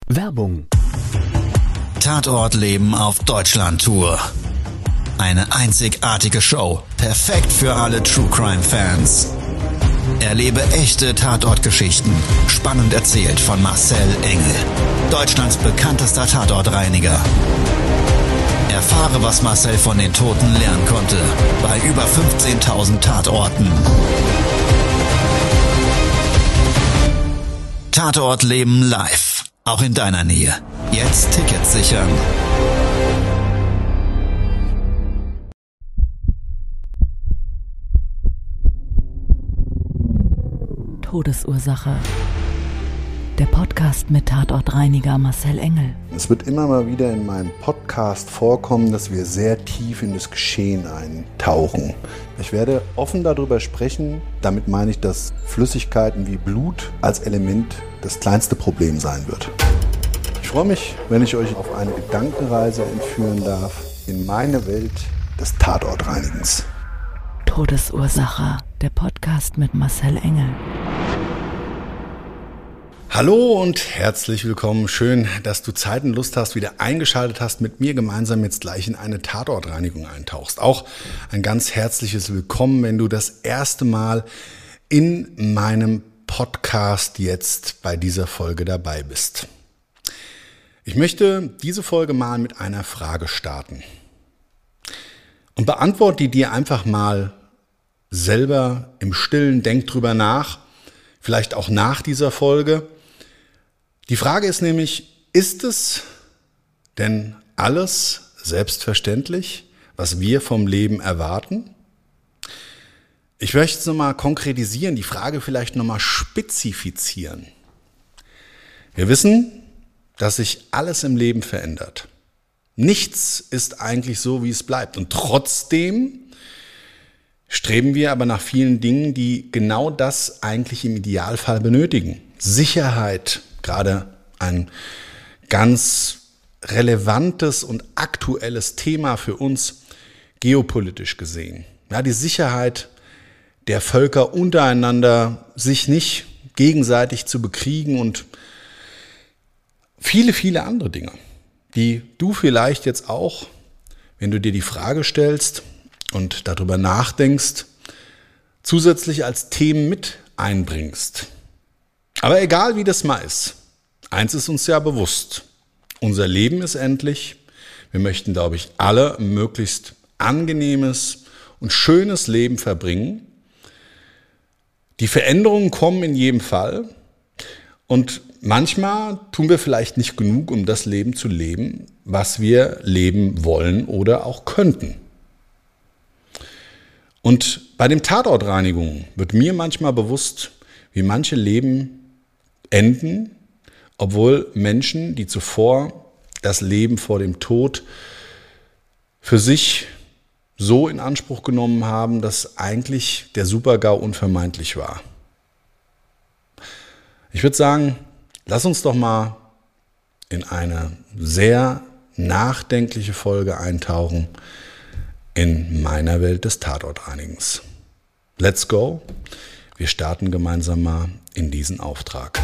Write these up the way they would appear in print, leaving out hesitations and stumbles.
Werbung. Tatortleben auf Deutschland-Tour. Eine einzigartige Show, perfekt für alle True-Crime-Fans. Erlebe echte Tatortgeschichten, spannend erzählt von Marcel Engel, Deutschlands bekanntester Tatortreiniger. Erfahre, was Marcel von den Toten lernen konnte, bei über 15.000 Tatorten. Tatortleben live, auch in deiner Nähe. Jetzt Tickets sichern. Todesursache. Der Podcast mit Tatortreiniger Marcel Engel. Es wird immer mal wieder in meinem Podcast vorkommen, dass wir sehr tief in das Geschehen eintauchen. Ich werde offen darüber sprechen. Damit meine ich, dass Flüssigkeiten wie Blut als Element das kleinste Problem sein wird. Ich freue mich, wenn ich euch auf eine Gedankenreise entführen darf in meine Welt des Tatortreinigens. Todesursache. Der Podcast mit Marcel Engel. Hallo und herzlich willkommen. Schön, dass du Zeit und Lust hast, wieder eingeschaltet hast, mit mir gemeinsam jetzt gleich in eine Tatortreinigung eintauchst. Auch ein ganz herzliches Willkommen, wenn du das erste Mal in meinem Podcast jetzt bei dieser Folge dabei bist. Ich möchte diese Folge mal mit einer Frage starten. Und beantworte die dir einfach mal selber im Stillen. Denk drüber nach, vielleicht auch nach dieser Folge. Die Frage ist nämlich, ist es denn alles selbstverständlich, was wir vom Leben erwarten? Ich möchte es nochmal konkretisieren, die Frage vielleicht nochmal spezifizieren. Wir wissen, dass sich alles im Leben verändert. Nichts ist eigentlich so, wie es bleibt. Und trotzdem streben wir aber nach vielen Dingen, die genau das eigentlich im Idealfall benötigen. Sicherheit, gerade ein ganz relevantes und aktuelles Thema für uns, geopolitisch gesehen. Ja, die Sicherheit der Völker untereinander, sich nicht gegenseitig zu bekriegen und viele, viele andere Dinge, die du vielleicht jetzt auch, wenn du dir die Frage stellst und darüber nachdenkst, zusätzlich als Themen mit einbringst. Aber egal wie das mal ist, eins ist uns ja bewusst. Unser Leben ist endlich. Wir möchten, glaube ich, alle ein möglichst angenehmes und schönes Leben verbringen. Die Veränderungen kommen in jedem Fall. Und manchmal tun wir vielleicht nicht genug, um das Leben zu leben, was wir leben wollen oder auch könnten. Und bei den Tatortreinigungen wird mir manchmal bewusst, wie manche Leben enden, obwohl Menschen, die zuvor das Leben vor dem Tod für sich so in Anspruch genommen haben, dass eigentlich der Super-GAU unvermeidlich war. Ich würde sagen, lass uns doch mal in eine sehr nachdenkliche Folge eintauchen in meiner Welt des Tatortreinigens. Let's go! Wir starten gemeinsam mal in diesen Auftrag.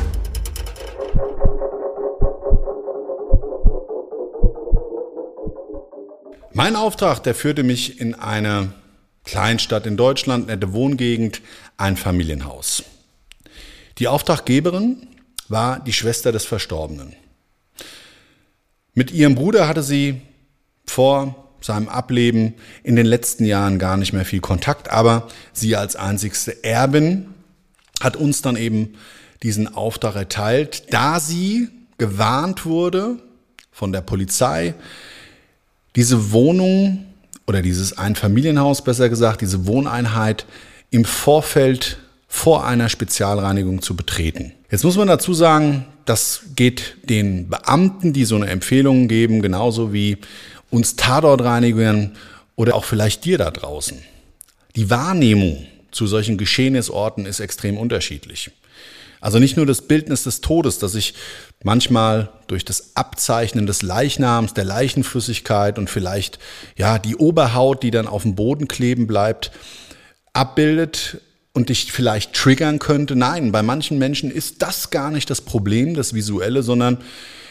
Mein Auftrag, der führte mich in eine Kleinstadt in Deutschland, nette Wohngegend, ein Familienhaus. Die Auftraggeberin war die Schwester des Verstorbenen. Mit ihrem Bruder hatte sie vor seinem Ableben in den letzten Jahren gar nicht mehr viel Kontakt, aber sie als einzigste Erbin hat uns dann eben diesen Auftrag erteilt, da sie gewarnt wurde von der Polizei, diese Wohnung oder dieses Einfamilienhaus, besser gesagt, diese Wohneinheit im Vorfeld vor einer Spezialreinigung zu betreten. Jetzt muss man dazu sagen, das geht den Beamten, die so eine Empfehlung geben, genauso wie uns Tatortreinigern oder auch vielleicht dir da draußen. Die Wahrnehmung zu solchen Geschehnisorten ist extrem unterschiedlich. Also nicht nur das Bildnis des Todes, das sich manchmal durch das Abzeichnen des Leichnams, der Leichenflüssigkeit und vielleicht ja die Oberhaut, die dann auf dem Boden kleben bleibt, abbildet und dich vielleicht triggern könnte. Nein, bei manchen Menschen ist das gar nicht das Problem, das Visuelle, sondern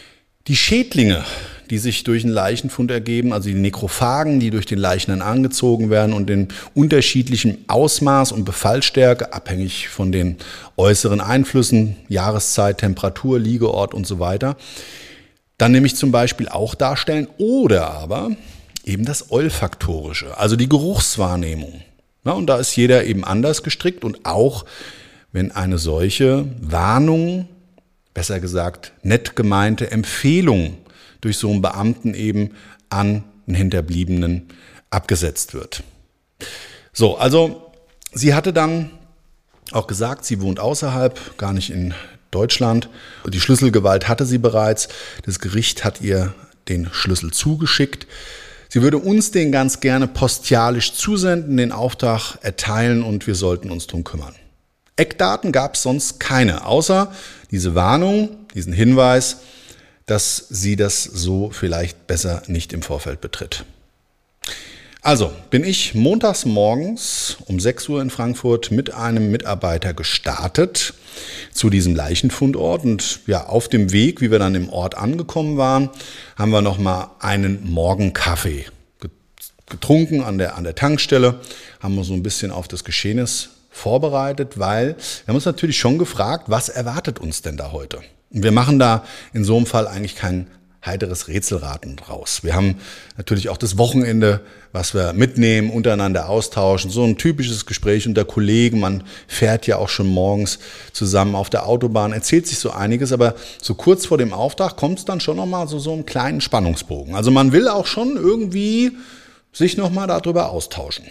Die Schädlinge, die sich durch einen Leichenfund ergeben, also die Nekrophagen, die durch den Leichnam angezogen werden und in unterschiedlichem Ausmaß und Befallstärke, abhängig von den äußeren Einflüssen, Jahreszeit, Temperatur, Liegeort und so weiter, dann nämlich zum Beispiel auch darstellen oder aber eben das Olfaktorische, also die Geruchswahrnehmung. Ja, und da ist jeder eben anders gestrickt und auch wenn eine solche Warnung, besser gesagt nett gemeinte Empfehlung durch so einen Beamten eben an einen Hinterbliebenen abgesetzt wird. So, also sie hatte dann auch gesagt, sie wohnt außerhalb, gar nicht in Deutschland. Die Schlüsselgewalt hatte sie bereits. Das Gericht hat ihr den Schlüssel zugeschickt. Sie würde uns den ganz gerne postialisch zusenden, den Auftrag erteilen und wir sollten uns drum kümmern. Eckdaten gab es sonst keine, außer diese Warnung, diesen Hinweis, dass sie das so vielleicht besser nicht im Vorfeld betritt. Also bin ich montags morgens um 6 Uhr in Frankfurt mit einem Mitarbeiter gestartet zu diesem Leichenfundort und ja, auf dem Weg, wie wir dann im Ort angekommen waren, haben wir nochmal einen Morgenkaffee getrunken an der Tankstelle, haben uns so ein bisschen auf das Geschehnis vorbereitet, weil wir haben uns natürlich schon gefragt, was erwartet uns denn da heute? Und wir machen da in so einem Fall eigentlich kein heiteres Rätselraten draus. Wir haben natürlich auch das Wochenende, was wir mitnehmen, untereinander austauschen. So ein typisches Gespräch unter Kollegen. Man fährt ja auch schon morgens zusammen auf der Autobahn, erzählt sich so einiges. Aber so kurz vor dem Auftrag kommt es dann schon nochmal so einen kleinen Spannungsbogen. Also man will auch schon irgendwie sich nochmal darüber austauschen.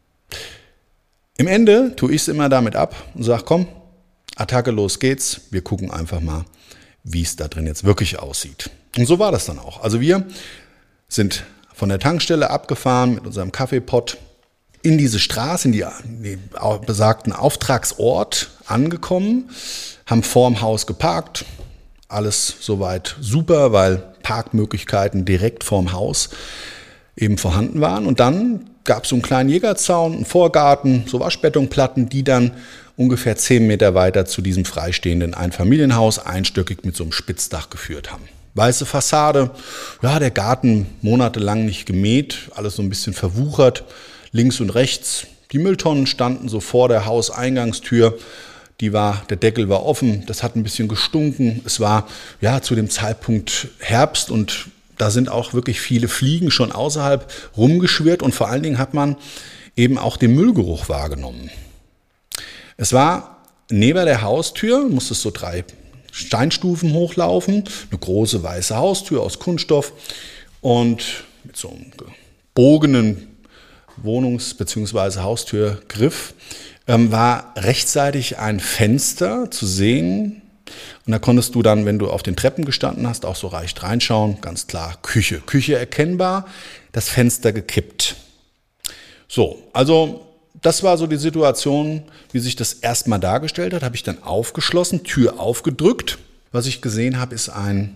Im Ende tue ich es immer damit ab und sage, komm, Attacke, los geht's. Wir gucken einfach mal, wie es da drin jetzt wirklich aussieht. Und so war das dann auch. Also wir sind von der Tankstelle abgefahren mit unserem Kaffeepott in diese Straße, in den besagten Auftragsort angekommen, haben vorm Haus geparkt. Alles soweit super, weil Parkmöglichkeiten direkt vorm Haus eben vorhanden waren. Und dann gab es so einen kleinen Jägerzaun, einen Vorgarten, so Waschbetonplatten, die dann ungefähr 10 Meter weiter zu diesem freistehenden Einfamilienhaus einstöckig mit so einem Spitzdach geführt haben. Weiße Fassade, ja, der Garten monatelang nicht gemäht, alles so ein bisschen verwuchert, links und rechts. Die Mülltonnen standen so vor der Hauseingangstür, der Deckel war offen, das hat ein bisschen gestunken. Es war ja zu dem Zeitpunkt Herbst und da sind auch wirklich viele Fliegen schon außerhalb rumgeschwirrt und vor allen Dingen hat man eben auch den Müllgeruch wahrgenommen. Es war neben der Haustür, musste es so 3 Steinstufen hochlaufen, eine große weiße Haustür aus Kunststoff und mit so einem gebogenen Wohnungs- bzw. Haustürgriff war rechtzeitig ein Fenster zu sehen. Und da konntest du dann, wenn du auf den Treppen gestanden hast, auch so leicht reinschauen. Ganz klar, Küche. Küche erkennbar, das Fenster gekippt. So, also das war so die Situation, wie sich das erstmal dargestellt hat. Habe ich dann aufgeschlossen, Tür aufgedrückt. Was ich gesehen habe, ist ein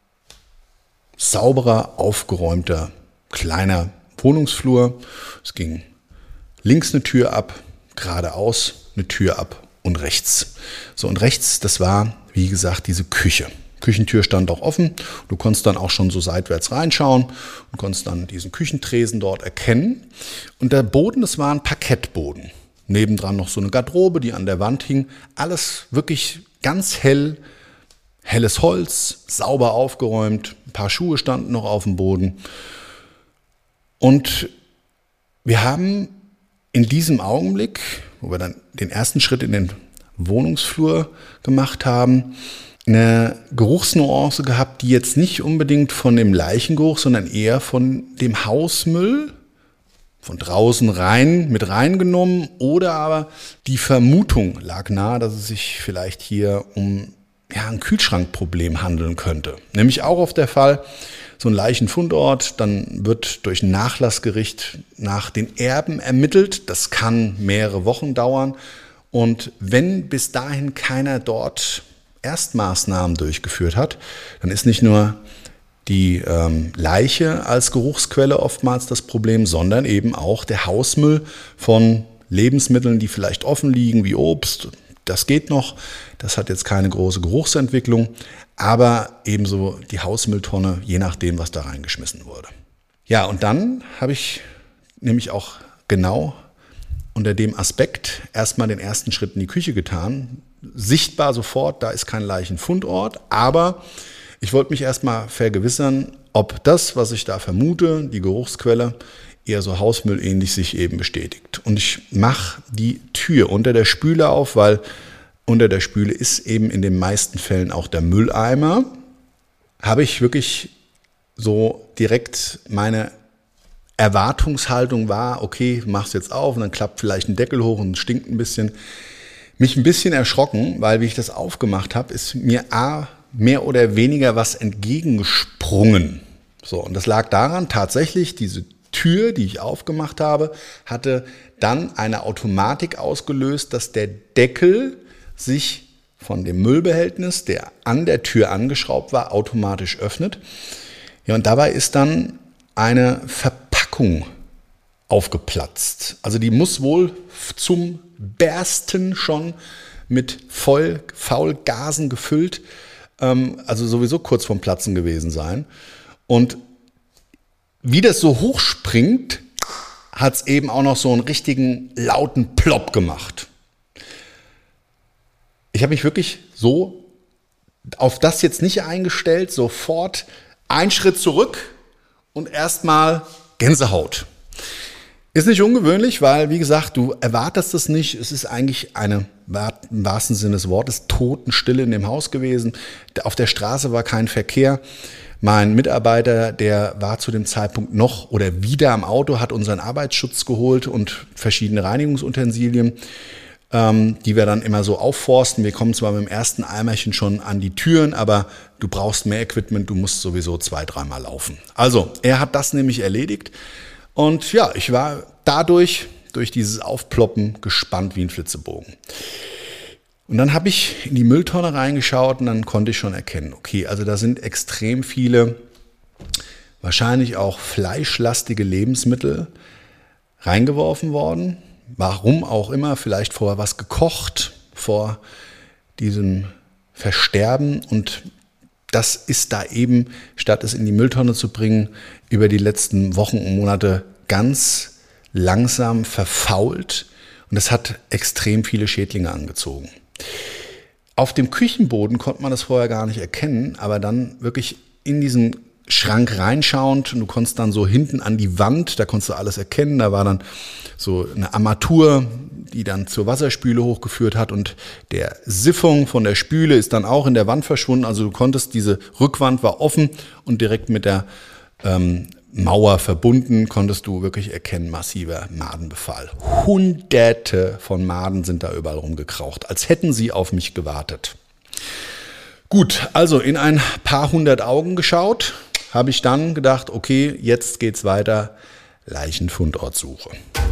sauberer, aufgeräumter, kleiner Wohnungsflur. Es ging links eine Tür ab, geradeaus eine Tür ab und rechts. So, und rechts, das war, wie gesagt, diese Küche. Küchentür stand auch offen. Du konntest dann auch schon so seitwärts reinschauen und konntest dann diesen Küchentresen dort erkennen. Und der Boden, das war ein Parkettboden. Nebendran noch so eine Garderobe, die an der Wand hing. Alles wirklich ganz hell, helles Holz, sauber aufgeräumt. Ein paar Schuhe standen noch auf dem Boden. Und wir haben in diesem Augenblick, wo wir dann den ersten Schritt in den Wohnungsflur gemacht haben, eine Geruchsnuance gehabt, die jetzt nicht unbedingt von dem Leichengeruch, sondern eher von dem Hausmüll, von draußen mit reingenommen, oder aber die Vermutung lag nahe, dass es sich vielleicht hier um ein Kühlschrankproblem handeln könnte. Nämlich auch auf der Fall, so ein Leichenfundort, dann wird durch ein Nachlassgericht nach den Erben ermittelt. Das kann mehrere Wochen dauern. Und wenn bis dahin keiner dort Erstmaßnahmen durchgeführt hat, dann ist nicht nur die Leiche als Geruchsquelle oftmals das Problem, sondern eben auch der Hausmüll von Lebensmitteln, die vielleicht offen liegen, wie Obst, Das geht noch, das hat jetzt keine große Geruchsentwicklung, aber ebenso die Hausmülltonne, je nachdem, was da reingeschmissen wurde. Ja, und dann habe ich nämlich auch genau unter dem Aspekt erstmal den ersten Schritt in die Küche getan. Sichtbar sofort, da ist kein Leichenfundort, aber ich wollte mich erstmal vergewissern, ob das, was ich da vermute, die Geruchsquelle, eher so hausmüllähnlich sich eben bestätigt. Und ich mache die Tür unter der Spüle auf, weil unter der Spüle ist eben in den meisten Fällen auch der Mülleimer. Habe ich wirklich so direkt meine Erwartungshaltung war, okay, mach's jetzt auf und dann klappt vielleicht ein Deckel hoch und es stinkt ein bisschen. Mich ein bisschen erschrocken, weil wie ich das aufgemacht habe, ist mir mehr oder weniger was entgegengesprungen. So, und das lag daran, tatsächlich, diese Tür, die ich aufgemacht habe, hatte dann eine Automatik ausgelöst, dass der Deckel sich von dem Müllbehältnis, der an der Tür angeschraubt war, automatisch öffnet. Ja, und dabei ist dann eine Verpackung aufgeplatzt. Also die muss wohl zum Bersten schon mit Faulgasen gefüllt, also sowieso kurz vorm Platzen gewesen sein. Und wie das so hochspringt, hat es eben auch noch so einen richtigen lauten Plopp gemacht. Ich habe mich wirklich so auf das jetzt nicht eingestellt, sofort einen Schritt zurück und erstmal Gänsehaut. Ist nicht ungewöhnlich, weil, wie gesagt, du erwartest es nicht. Es ist eigentlich eine, im wahrsten Sinne des Wortes, Totenstille in dem Haus gewesen. Auf der Straße war kein Verkehr. Mein Mitarbeiter, der war zu dem Zeitpunkt noch oder wieder am Auto, hat unseren Arbeitsschutz geholt und verschiedene Reinigungsutensilien, die wir dann immer so aufforsten. Wir kommen zwar mit dem ersten Eimerchen schon an die Türen, aber du brauchst mehr Equipment, du musst sowieso 2-3 Mal laufen. Also, er hat das nämlich erledigt und ja, ich war durch dieses Aufploppen gespannt wie ein Flitzebogen. Und dann habe ich in die Mülltonne reingeschaut und dann konnte ich schon erkennen, okay, also da sind extrem viele, wahrscheinlich auch fleischlastige Lebensmittel reingeworfen worden. Warum auch immer, vielleicht vorher was gekocht vor diesem Versterben. Und das ist da eben, statt es in die Mülltonne zu bringen, über die letzten Wochen und Monate ganz langsam verfault. Und es hat extrem viele Schädlinge angezogen. Auf dem Küchenboden konnte man das vorher gar nicht erkennen, aber dann wirklich in diesen Schrank reinschauend und du konntest dann so hinten an die Wand, da konntest du alles erkennen, da war dann so eine Armatur, die dann zur Wasserspüle hochgeführt hat und der Siphon von der Spüle ist dann auch in der Wand verschwunden, also du konntest, diese Rückwand war offen und direkt mit der Mauer verbunden, konntest du wirklich erkennen, massiver Madenbefall. Hunderte von Maden sind da überall rumgekraucht, als hätten sie auf mich gewartet. Gut, also in ein paar hundert Augen geschaut, habe ich dann gedacht, okay, jetzt geht's weiter, Leichenfundortsuche.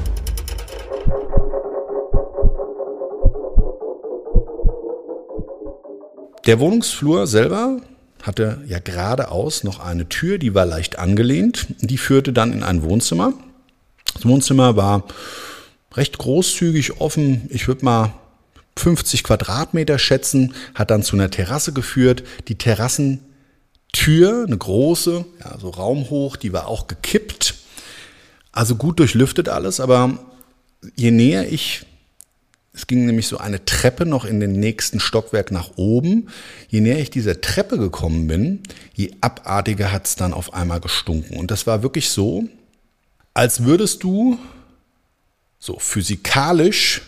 Der Wohnungsflur selber hatte ja geradeaus noch eine Tür, die war leicht angelehnt. Die führte dann in ein Wohnzimmer. Das Wohnzimmer war recht großzügig offen. Ich würde mal 50 Quadratmeter schätzen, hat dann zu einer Terrasse geführt. Die Terrassentür, eine große, ja, so raumhoch, die war auch gekippt. Also gut durchlüftet alles, aber je näher es ging nämlich so eine Treppe noch in den nächsten Stockwerk nach oben. Je näher ich dieser Treppe gekommen bin, je abartiger hat es dann auf einmal gestunken. Und das war wirklich so, als würdest du so physikalisch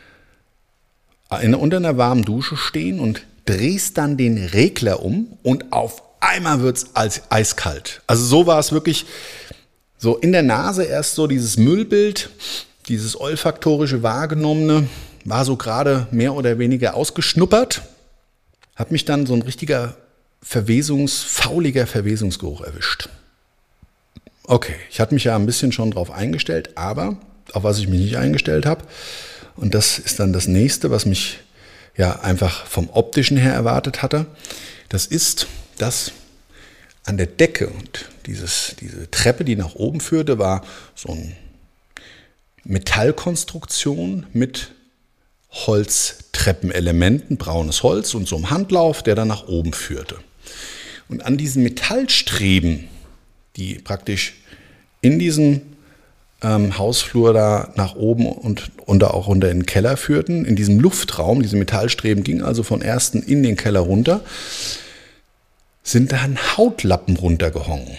unter einer warmen Dusche stehen und drehst dann den Regler um und auf einmal wird es eiskalt. Also so war es wirklich so in der Nase erst so dieses Müllbild, dieses olfaktorische Wahrgenommene, war so gerade mehr oder weniger ausgeschnuppert, hat mich dann so ein richtiger fauliger Verwesungsgeruch erwischt. Okay, ich hatte mich ja ein bisschen schon drauf eingestellt, aber auf was ich mich nicht eingestellt habe, und das ist dann das Nächste, was mich ja einfach vom Optischen her erwartet hatte, das ist, dass an der Decke und diese Treppe, die nach oben führte, war so eine Metallkonstruktion mit Holztreppenelementen, braunes Holz und so einem Handlauf, der dann nach oben führte. Und an diesen Metallstreben, die praktisch in diesem Hausflur da nach oben und auch runter in den Keller führten, in diesem Luftraum, diese Metallstreben gingen also von ersten in den Keller runter, sind dann Hautlappen runtergehongen.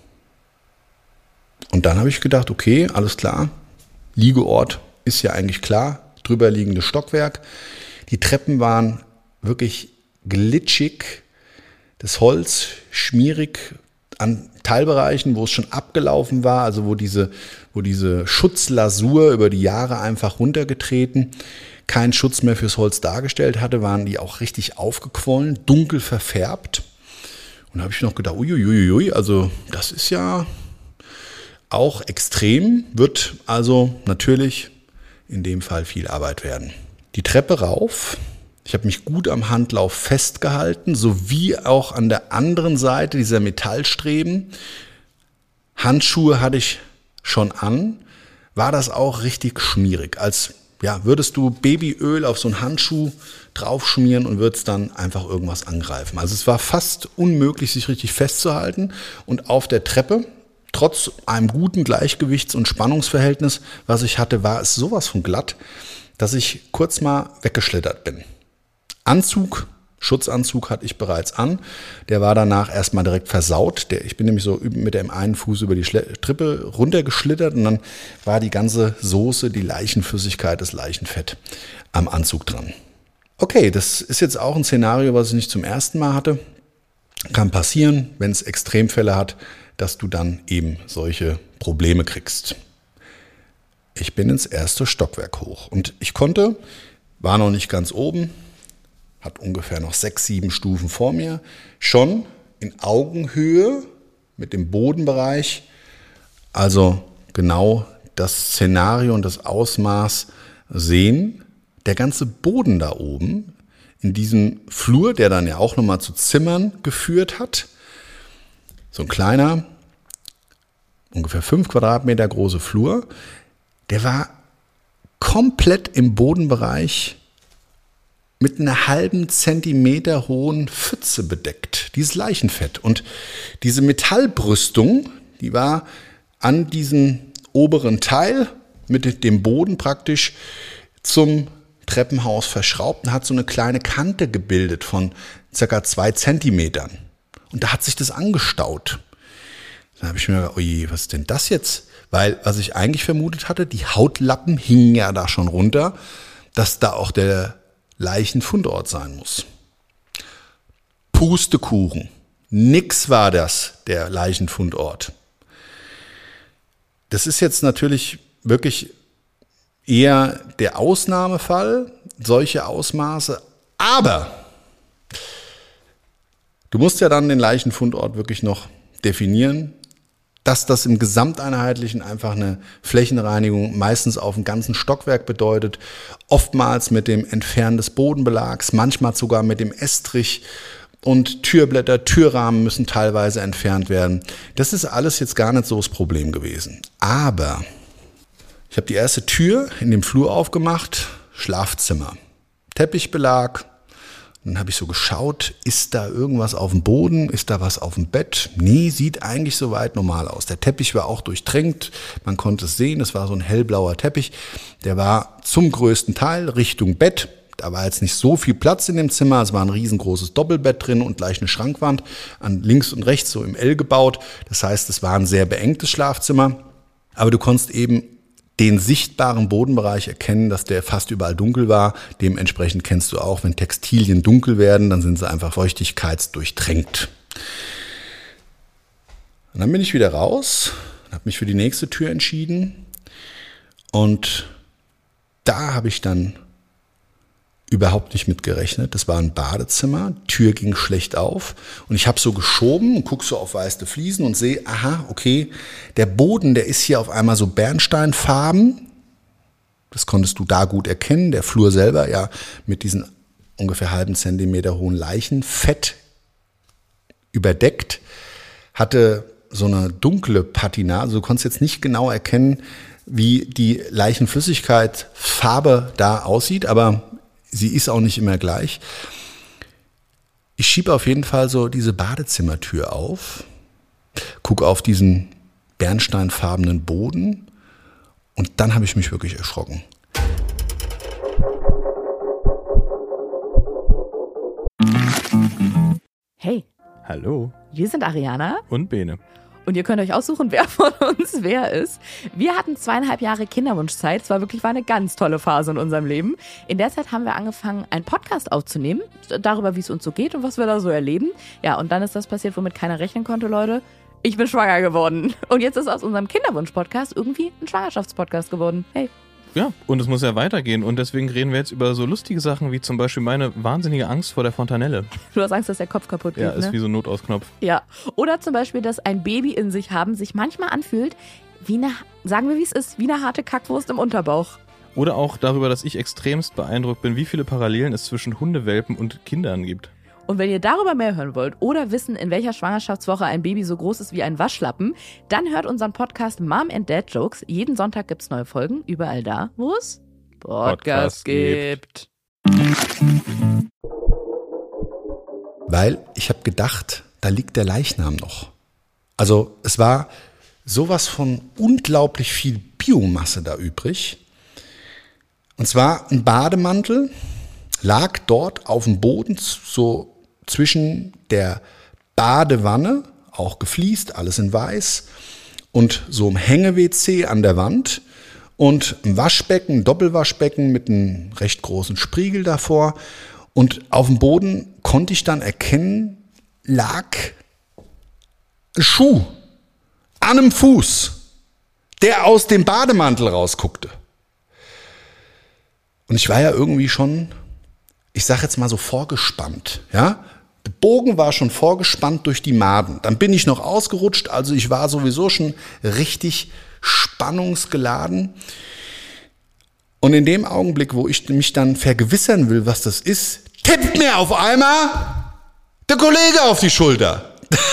Und dann habe ich gedacht, okay, alles klar, Liegeort ist ja eigentlich klar, drüber liegendes Stockwerk. Die Treppen waren wirklich glitschig, das Holz schmierig an Teilbereichen, wo es schon abgelaufen war, also wo diese Schutzlasur über die Jahre einfach runtergetreten, keinen Schutz mehr fürs Holz dargestellt hatte, waren die auch richtig aufgequollen, dunkel verfärbt. Und da habe ich noch gedacht, uiuiui, also das ist ja auch extrem, wird also natürlich in dem Fall viel Arbeit werden. Die Treppe rauf, ich habe mich gut am Handlauf festgehalten, sowie auch an der anderen Seite dieser Metallstreben. Handschuhe hatte ich schon an, war das auch richtig schmierig. Als würdest du Babyöl auf so einen Handschuh draufschmieren und würdest dann einfach irgendwas angreifen. Also es war fast unmöglich, sich richtig festzuhalten. Und auf der Treppe, trotz einem guten Gleichgewichts- und Spannungsverhältnis, was ich hatte, war es sowas von glatt, dass ich kurz mal weggeschlittert bin. Schutzanzug hatte ich bereits an. Der war danach erstmal direkt versaut. Ich bin nämlich so mit dem einen Fuß über die Treppe runtergeschlittert und dann war die ganze Soße, die Leichenflüssigkeit, das Leichenfett am Anzug dran. Okay, das ist jetzt auch ein Szenario, was ich nicht zum ersten Mal hatte. Kann passieren, wenn es Extremfälle hat, dass du dann eben solche Probleme kriegst. Ich bin ins erste Stockwerk hoch und war noch nicht ganz oben, hat ungefähr noch 6, 7 Stufen vor mir, schon in Augenhöhe mit dem Bodenbereich, also genau das Szenario und das Ausmaß sehen. Der ganze Boden da oben in diesem Flur, der dann ja auch nochmal zu Zimmern geführt hat, so ein kleiner, ungefähr 5 Quadratmeter große Flur, der war komplett im Bodenbereich mit einer halben Zentimeter hohen Pfütze bedeckt, dieses Leichenfett. Und diese Metallbrüstung, die war an diesem oberen Teil mit dem Boden praktisch zum Treppenhaus verschraubt und hat so eine kleine Kante gebildet von ca. 2 Zentimetern. Und da hat sich das angestaut. Dann habe ich mir gedacht, oje, was ist denn das jetzt? Weil, was ich eigentlich vermutet hatte, die Hautlappen hingen ja da schon runter, dass da auch der Leichenfundort sein muss. Pustekuchen. Nix war das, der Leichenfundort. Das ist jetzt natürlich wirklich eher der Ausnahmefall, solche Ausmaße. Aber du musst ja dann den Leichenfundort wirklich noch definieren, dass das im Gesamteinheitlichen einfach eine Flächenreinigung meistens auf dem ganzen Stockwerk bedeutet, oftmals mit dem Entfernen des Bodenbelags, manchmal sogar mit dem Estrich und Türblätter, Türrahmen müssen teilweise entfernt werden. Das ist alles jetzt gar nicht so das Problem gewesen. Aber ich habe die erste Tür in dem Flur aufgemacht, Schlafzimmer, Teppichbelag. Dann habe ich so geschaut, ist da irgendwas auf dem Boden, ist da was auf dem Bett? Nee, sieht eigentlich soweit normal aus. Der Teppich war auch durchtränkt, man konnte es sehen, es war so ein hellblauer Teppich. Der war zum größten Teil Richtung Bett. Da war jetzt nicht so viel Platz in dem Zimmer, es war ein riesengroßes Doppelbett drin und gleich eine Schrankwand an links und rechts so im L gebaut. Das heißt, es war ein sehr beengtes Schlafzimmer, aber du konntest eben den sichtbaren Bodenbereich erkennen, dass der fast überall dunkel war. Dementsprechend kennst du auch, wenn Textilien dunkel werden, dann sind sie einfach feuchtigkeitsdurchtränkt. Und dann bin ich wieder raus, habe mich für die nächste Tür entschieden und da habe ich dann überhaupt nicht mit gerechnet. Das war ein Badezimmer, die Tür ging schlecht auf und ich habe so geschoben und gucke so auf weiße Fliesen und sehe, aha, okay, der Boden, der ist hier auf einmal so bernsteinfarben. Das konntest du da gut erkennen. Der Flur selber ja mit diesen ungefähr halben Zentimeter hohen Leichenfett überdeckt, hatte so eine dunkle Patina. Also du konntest jetzt nicht genau erkennen, wie die Leichenflüssigkeit Farbe da aussieht, aber sie ist auch nicht immer gleich. Ich schiebe auf jeden Fall so diese Badezimmertür auf, gucke auf diesen bernsteinfarbenen Boden und dann habe ich mich wirklich erschrocken. Hey, Hallo wir sind Ariana und Bene. und ihr könnt euch aussuchen, wer von uns wer ist. Wir hatten 2,5 Jahre Kinderwunschzeit. Es war eine ganz tolle Phase in unserem Leben. In der Zeit haben wir angefangen, einen Podcast aufzunehmen, darüber, wie es uns so geht und was wir da so erleben. Ja, und dann ist das passiert, womit keiner rechnen konnte, Leute. Ich bin schwanger geworden. Und jetzt ist aus unserem Kinderwunsch-Podcast irgendwie ein Schwangerschaftspodcast geworden. Hey. Ja, und es muss ja weitergehen und deswegen reden wir jetzt über so lustige Sachen wie zum Beispiel meine wahnsinnige Angst vor der Fontanelle. Du hast Angst, dass der Kopf kaputt geht, Ja, ist ne? wie so ein Notausknopf. Ja. Oder zum Beispiel, dass ein Baby in sich haben sich manchmal anfühlt wie eine, sagen wir wie es ist, wie eine harte Kackwurst im Unterbauch. Oder auch darüber, dass ich extremst beeindruckt bin, wie viele Parallelen es zwischen Hundewelpen und Kindern gibt. Und wenn ihr darüber mehr hören wollt oder wissen, in welcher Schwangerschaftswoche ein Baby so groß ist wie ein Waschlappen, dann hört unseren Podcast Mom and Dad Jokes. Jeden Sonntag gibt's neue Folgen, überall da, wo es Podcasts gibt. Weil ich habe gedacht, da liegt der Leichnam noch. Also es war sowas von unglaublich viel Biomasse da übrig. Und zwar ein Bademantel lag dort auf dem Boden, so zwischen der Badewanne, auch gefliest, alles in weiß, und so ein Hänge-WC an der Wand und ein Waschbecken, ein Doppelwaschbecken mit einem recht großen Spiegel davor. Und auf dem Boden konnte ich dann erkennen, lag ein Schuh an einem Fuß, der aus dem Bademantel rausguckte. Und ich war ja irgendwie schon, ich sag jetzt mal so vorgespannt, ja. Der Bogen war schon vorgespannt durch die Maden. Dann bin ich noch ausgerutscht, also ich war sowieso schon richtig spannungsgeladen. Und in dem Augenblick, wo ich mich dann vergewissern will, was das ist, tippt mir auf einmal der Kollege auf die Schulter.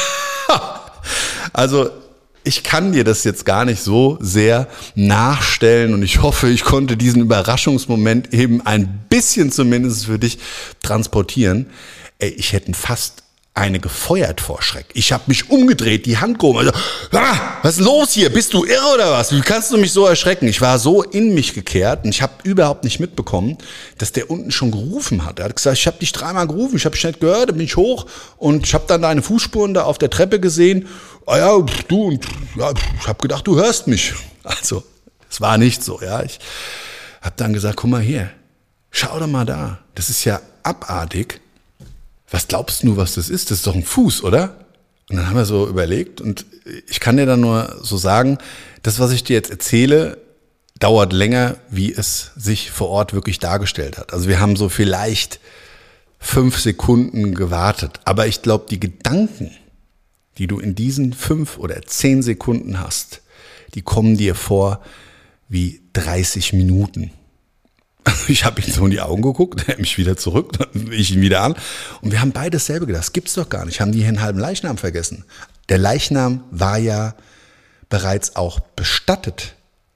Also ich kann dir das jetzt gar nicht so sehr nachstellen und ich hoffe, ich konnte diesen Überraschungsmoment eben ein bisschen zumindest für dich transportieren. Ey, ich hätte fast eine gefeuert vor Schreck. Ich habe mich umgedreht, die Hand gehoben. Also, was ist los hier? Bist du irre oder was? Wie kannst du mich so erschrecken? Ich war so in mich gekehrt und ich habe überhaupt nicht mitbekommen, dass der unten schon gerufen hat. Er hat gesagt, ich habe dich 3-mal gerufen, ich habe dich nicht gehört, da bin ich hoch und ich habe dann deine Fußspuren da auf der Treppe gesehen. Ah ja, du, und ja, ich habe gedacht, du hörst mich. Also, es war nicht so, ja. Ich habe dann gesagt, guck mal hier, schau doch mal da. Das ist ja abartig. Was glaubst du, was das ist? Das ist doch ein Fuß, oder? Und dann haben wir so überlegt und ich kann dir dann nur so sagen, das, was ich dir jetzt erzähle, dauert länger, wie es sich vor Ort wirklich dargestellt hat. Also wir haben so vielleicht 5 Sekunden gewartet, aber ich glaube, die Gedanken, die du in diesen 5 oder 10 Sekunden hast, die kommen dir vor wie 30 Minuten. Ich habe ihm so in die Augen geguckt, er mich wieder zurück, ich ihn wieder an. Und wir haben beide dasselbe gedacht, das gibt's doch gar nicht. Haben die hier einen halben Leichnam vergessen? Der Leichnam war ja bereits auch bestattet.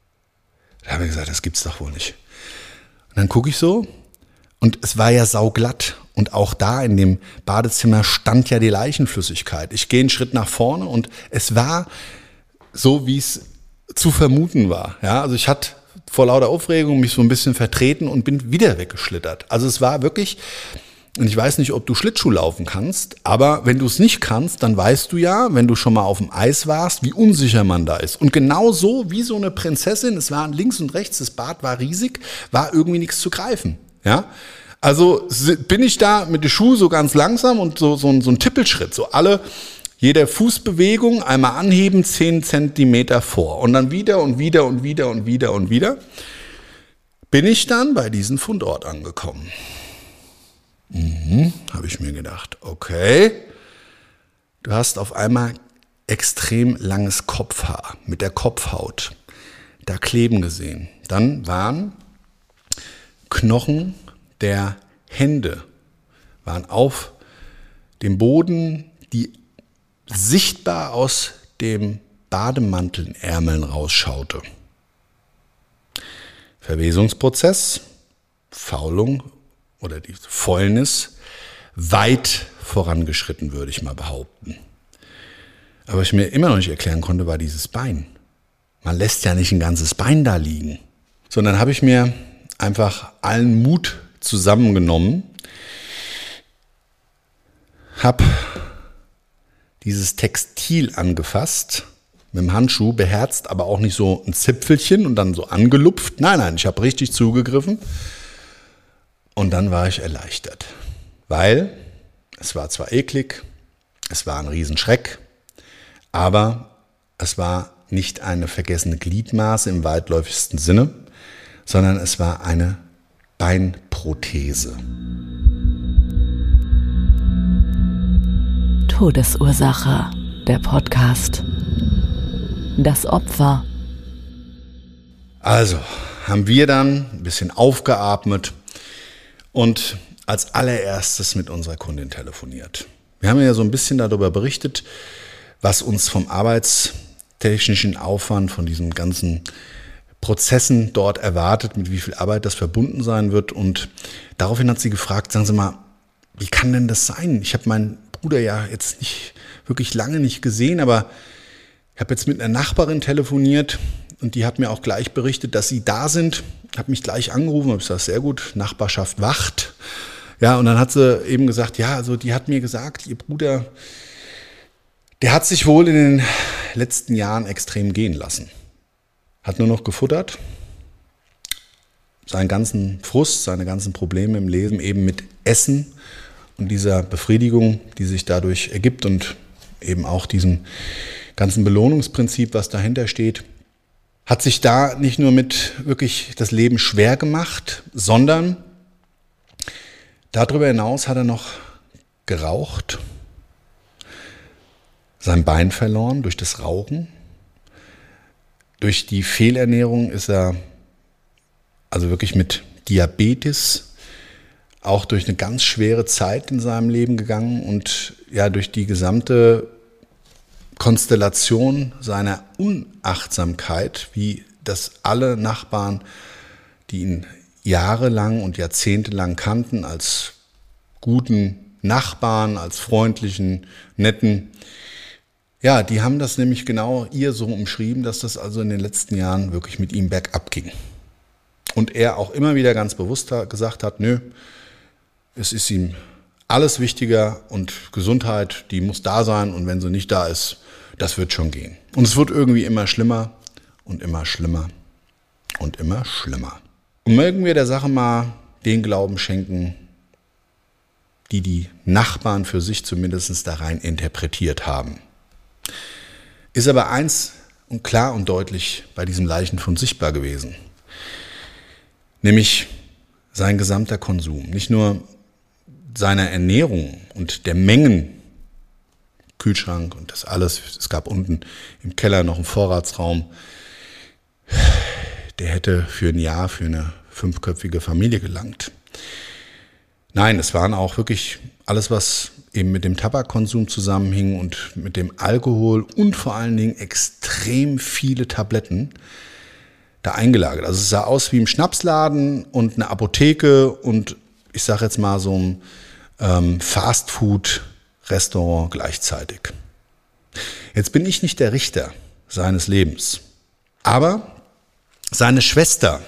Da haben wir gesagt, das gibt's doch wohl nicht. Und dann gucke ich so und es war ja sauglatt. Und auch da in dem Badezimmer stand ja die Leichenflüssigkeit. Ich gehe einen Schritt nach vorne und es war so, wie es zu vermuten war. Ja, also ich hatte vor lauter Aufregung mich so ein bisschen vertreten und bin wieder weggeschlittert. Also es war wirklich, und ich weiß nicht, ob du Schlittschuh laufen kannst, aber wenn du es nicht kannst, dann weißt du ja, wenn du schon mal auf dem Eis warst, wie unsicher man da ist. Und genau so wie so eine Prinzessin, es waren links und rechts, das Bad war riesig, war irgendwie nichts zu greifen. Ja, also bin ich da mit den Schuhen so ganz langsam und so ein Tippelschritt, so jede Fußbewegung einmal anheben, 10 Zentimeter vor. Und dann wieder und wieder und wieder und wieder und wieder bin ich dann bei diesem Fundort angekommen. Habe ich mir gedacht, okay, du hast auf einmal extrem langes Kopfhaar mit der Kopfhaut da kleben gesehen. Dann waren Knochen der Hände, waren auf dem Boden, die sichtbar aus dem Bademantelärmeln rausschaute. Verwesungsprozess, Faulung oder die Fäulnis weit vorangeschritten, würde ich mal behaupten. Aber was ich mir immer noch nicht erklären konnte, war dieses Bein. Man lässt ja nicht ein ganzes Bein da liegen, sondern habe ich mir einfach allen Mut zusammengenommen, habe dieses Textil angefasst, mit dem Handschuh beherzt, aber auch nicht so ein Zipfelchen und dann so angelupft. Nein, ich habe richtig zugegriffen und dann war ich erleichtert, weil es war zwar eklig, es war ein Riesenschreck, aber es war nicht eine vergessene Gliedmaße im weitläufigsten Sinne, sondern es war eine Beinprothese. Todesursache, der Podcast. Das Opfer. Also haben wir dann ein bisschen aufgeatmet und als allererstes mit unserer Kundin telefoniert. Wir haben ja so ein bisschen darüber berichtet, was uns vom arbeitstechnischen Aufwand, von diesen ganzen Prozessen dort erwartet, mit wie viel Arbeit das verbunden sein wird. Und daraufhin hat sie gefragt, sagen Sie mal, wie kann denn das sein? Ich habe meinen Bruder ja jetzt nicht wirklich lange nicht gesehen, aber ich habe jetzt mit einer Nachbarin telefoniert und die hat mir auch gleich berichtet, dass sie da sind. Habe mich gleich angerufen, habe gesagt, sehr gut, Nachbarschaft wacht. Ja, und dann hat sie eben gesagt, ja, also die hat mir gesagt, ihr Bruder, der hat sich wohl in den letzten Jahren extrem gehen lassen. Hat nur noch gefuttert, seinen ganzen Frust, seine ganzen Probleme im Leben eben mit Essen und dieser Befriedigung, die sich dadurch ergibt und eben auch diesem ganzen Belohnungsprinzip, was dahinter steht, hat sich da nicht nur mit wirklich das Leben schwer gemacht, sondern darüber hinaus hat er noch geraucht, sein Bein verloren durch das Rauchen. Durch die Fehlernährung ist er also wirklich mit Diabetes auch durch eine ganz schwere Zeit in seinem Leben gegangen und ja durch die gesamte Konstellation seiner Unachtsamkeit, wie das alle Nachbarn, die ihn jahrelang und jahrzehntelang kannten, als guten Nachbarn, als freundlichen, netten, ja, die haben das nämlich genau ihr so umschrieben, dass das also in den letzten Jahren wirklich mit ihm bergab ging. Und er auch immer wieder ganz bewusst gesagt hat, nö, es ist ihm alles wichtiger und Gesundheit, die muss da sein und wenn sie nicht da ist, das wird schon gehen. Und es wird irgendwie immer schlimmer und immer schlimmer und immer schlimmer. Und mögen wir der Sache mal den Glauben schenken, die Nachbarn für sich zumindest da rein interpretiert haben. Ist aber eins und klar und deutlich bei diesem Leichenfund sichtbar gewesen. Nämlich sein gesamter Konsum. Nicht nur seiner Ernährung und der Mengen, Kühlschrank und das alles. Es gab unten im Keller noch einen Vorratsraum. Der hätte für ein Jahr für eine 5-köpfige Familie gelangt. Nein, es waren auch wirklich alles, was eben mit dem Tabakkonsum zusammenhing und mit dem Alkohol und vor allen Dingen extrem viele Tabletten da eingelagert. Also es sah aus wie im Schnapsladen und eine Apotheke und ich sage jetzt mal so ein Fastfood-Restaurant gleichzeitig. Jetzt bin ich nicht der Richter seines Lebens, aber seine Schwester,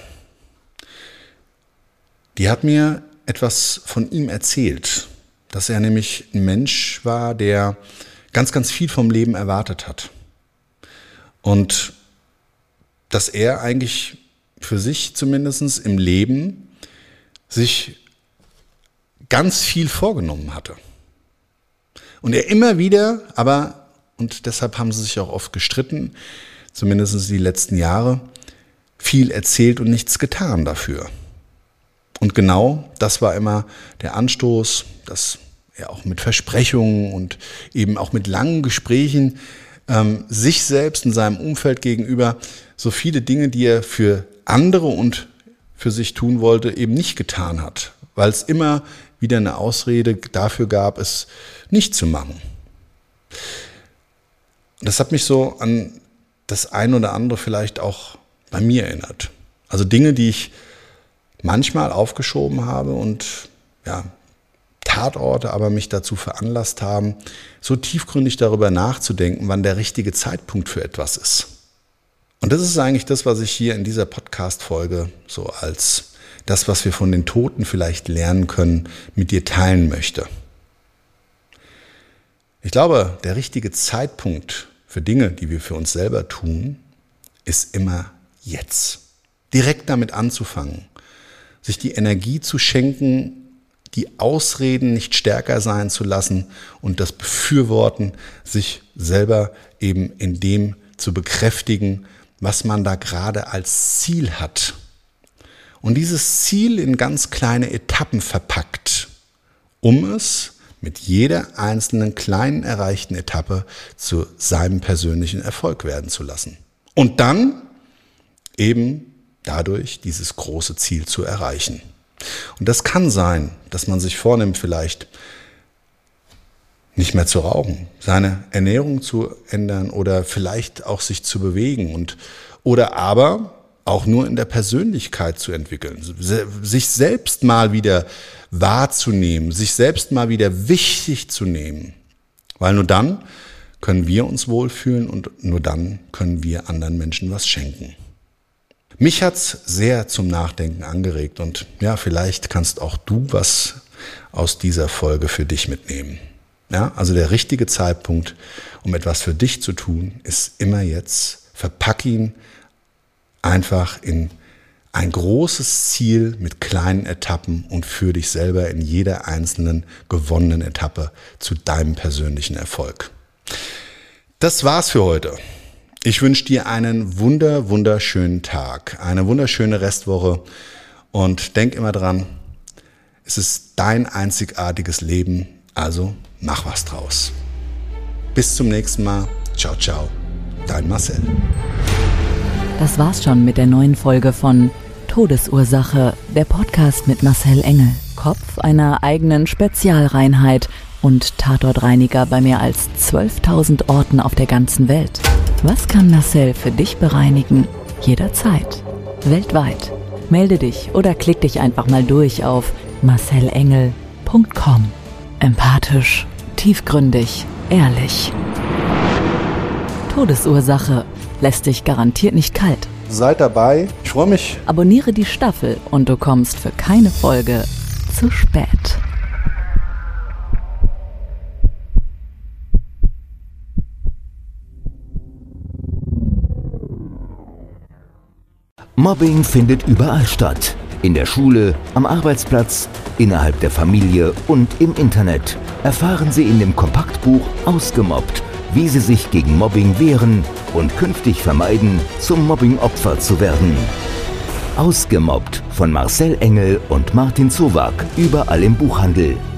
die hat mir etwas von ihm erzählt, dass er nämlich ein Mensch war, der ganz, ganz viel vom Leben erwartet hat. Und dass er eigentlich für sich zumindest im Leben sich ganz viel vorgenommen hatte. Und er immer wieder, aber, und deshalb haben sie sich auch oft gestritten, zumindest die letzten Jahre, viel erzählt und nichts getan dafür. Und genau das war immer der Anstoß, dass er auch mit Versprechungen und eben auch mit langen Gesprächen sich selbst und seinem Umfeld gegenüber so viele Dinge, die er für andere und für sich tun wollte, eben nicht getan hat, weil es immer wieder eine Ausrede dafür gab, es nicht zu machen. Und das hat mich so an das ein oder andere vielleicht auch bei mir erinnert. Also Dinge, die ich manchmal aufgeschoben habe und Tatorte aber mich dazu veranlasst haben, so tiefgründig darüber nachzudenken, wann der richtige Zeitpunkt für etwas ist. Und das ist eigentlich das, was ich hier in dieser Podcast-Folge so als das, was wir von den Toten vielleicht lernen können, mit dir teilen möchte. Ich glaube, der richtige Zeitpunkt für Dinge, die wir für uns selber tun, ist immer jetzt. Direkt damit anzufangen, sich die Energie zu schenken, die Ausreden nicht stärker sein zu lassen und das Befürworten, sich selber eben in dem zu bekräftigen, was man da gerade als Ziel hat. Und dieses Ziel in ganz kleine Etappen verpackt, um es mit jeder einzelnen kleinen erreichten Etappe zu seinem persönlichen Erfolg werden zu lassen. Und dann eben dadurch dieses große Ziel zu erreichen. Und das kann sein, dass man sich vornimmt, vielleicht nicht mehr zu rauchen, seine Ernährung zu ändern oder vielleicht auch sich zu bewegen oder aber auch nur in der Persönlichkeit zu entwickeln, sich selbst mal wieder wahrzunehmen, sich selbst mal wieder wichtig zu nehmen. Weil nur dann können wir uns wohlfühlen und nur dann können wir anderen Menschen was schenken. Mich hat's sehr zum Nachdenken angeregt und vielleicht kannst auch du was aus dieser Folge für dich mitnehmen. Ja, also der richtige Zeitpunkt, um etwas für dich zu tun, ist immer jetzt. Verpack ihn einfach in ein großes Ziel mit kleinen Etappen und führ dich selber in jeder einzelnen gewonnenen Etappe zu deinem persönlichen Erfolg. Das war's für heute. Ich wünsche dir einen wunderschönen Tag, eine wunderschöne Restwoche und denk immer dran, es ist dein einzigartiges Leben, also mach was draus. Bis zum nächsten Mal. Ciao, ciao. Dein Marcel. Das war's schon mit der neuen Folge von Todesursache, der Podcast mit Marcel Engel. Kopf einer eigenen Spezialreinheit und Tatortreiniger bei mehr als 12.000 Orten auf der ganzen Welt. Was kann Marcel für dich bereinigen? Jederzeit. Weltweit. Melde dich oder klick dich einfach mal durch auf marcelengel.com. Empathisch, tiefgründig, ehrlich. Todesursache lässt dich garantiert nicht kalt. Seid dabei, ich freue mich. Abonniere die Staffel und du kommst für keine Folge zu spät. Mobbing findet überall statt. In der Schule, am Arbeitsplatz, innerhalb der Familie und im Internet. Erfahren Sie in dem Kompaktbuch Ausgemobbt, wie Sie sich gegen Mobbing wehren und künftig vermeiden, zum Mobbing-Opfer zu werden. Ausgemobbt von Marcel Engel und Martin Zowak, überall im Buchhandel.